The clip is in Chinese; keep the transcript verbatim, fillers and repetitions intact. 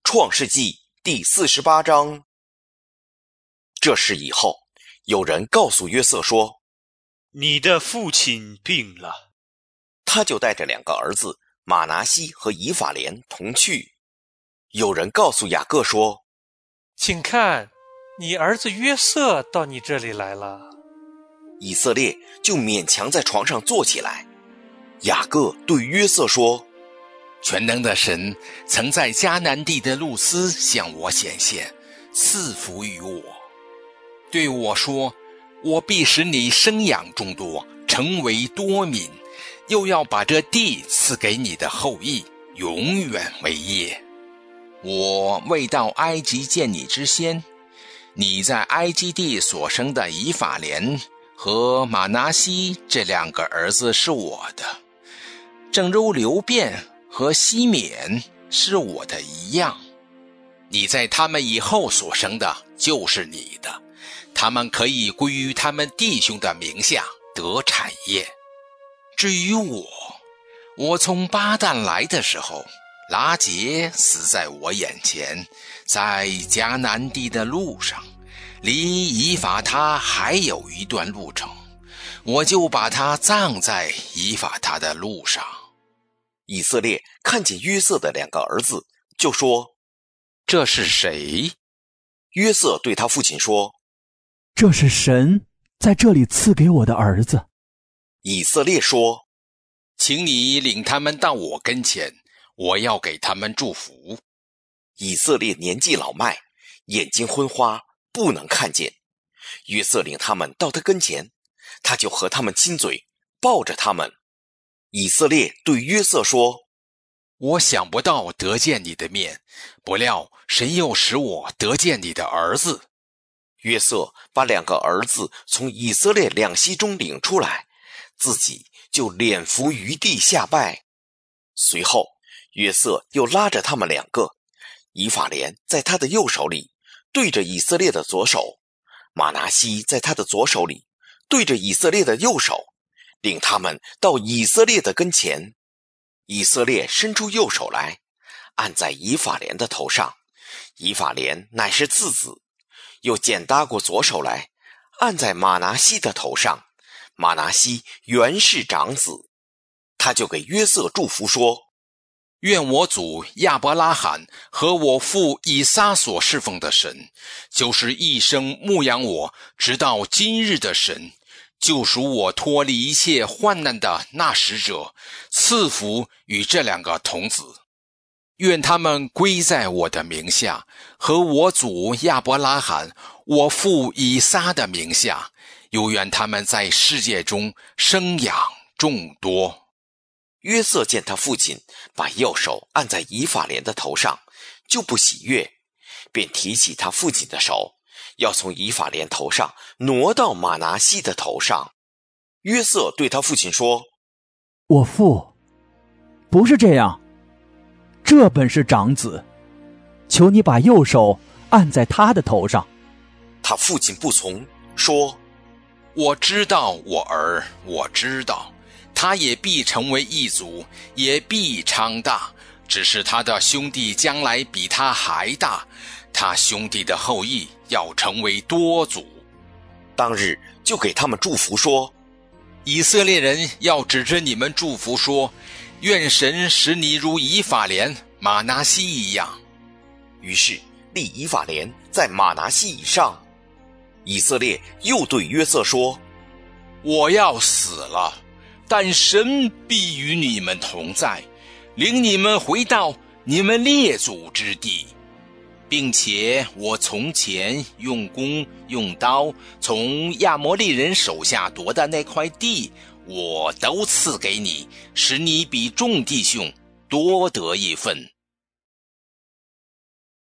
创世纪第四十八章。这事以后，有人告诉约瑟说， 你的父亲病了。 他就带着两个儿子马拿西和以法莲同去。有人告诉雅各说， 请看，你儿子约瑟到你这里来了。 以色列就勉强在床上坐起来。雅各对约瑟说， 全能的神曾在迦南地的路斯向我显现，赐福于我，对我说，我必使你生养众多，成为多民，又要把这地赐给你的后裔，永远为业。我未到埃及见你之先，你在埃及地所生的以法莲和马拿西这两个儿子是我的，正如流便和西缅是我的一样。你在他们以后所生的就是你的，他们可以归于他们弟兄的名下，得产业。至于我，我从巴旦来的时候，拉结死在我眼前，在迦南地的路上，离以法他还有一段路程，我就把他葬在以法他的路上。 以色列看见约瑟的两个儿子，就说， 这是谁？ 约瑟对他父亲说， 这是神在这里赐给我的儿子。 以色列说， 请你领他们到我跟前，我要给他们祝福。 以色列年纪老迈，眼睛昏花，不能看见。约瑟领他们到他跟前，他就和他们亲嘴，抱着他们。以色列对约瑟说， 我想不到得见你的面，不料神又使我得见你的儿子。 约瑟把两个儿子从以色列两膝中领出来，自己就脸伏于地下拜。随后约瑟又拉着他们两个，以法莲在他的右手里，对着以色列的左手，马拿西在他的左手里，对着以色列的右手，领他们到以色列的跟前。以色列伸出右手来，按在以法莲的头上，以法莲乃是次子，又捡搭过左手来，按在马拿西的头上，马拿西原是长子。他就给约瑟祝福说， 愿我祖亚伯拉罕和我父以撒所侍奉的神，就是一生牧养我直到今日的神，救赎我脱离一切患难的那使者，赐福与这两个童子。愿他们归在我的名下，和我祖亚伯拉罕、我父以撒的名下，又愿他们在世界中生养众多。 约瑟见他父亲把右手按在以法莲的头上，就不喜悦，便提起他父亲的手，要从以法莲头上挪到马拿西的头上。约瑟对他父亲说， 我父，不是这样，这本是长子，求你把右手按在他的头上。 他父亲不从，说， 我知道我儿，我知道，他也必成为一族，也必昌大，只是他的兄弟将来比他还大，他兄弟的后裔要成为多族。 当日就给他们祝福说， 以色列人要指着你们祝福说，愿神使你如以法莲、马拿西一样。 于是立以法莲在马拿西以上。以色列又对约瑟说， 我要死了，但神必与你们同在，领你们回到你们列祖之地，并且我从前用弓用刀从亚摩利人手下夺的那块地，我都赐给你，使你比众弟兄多得一份。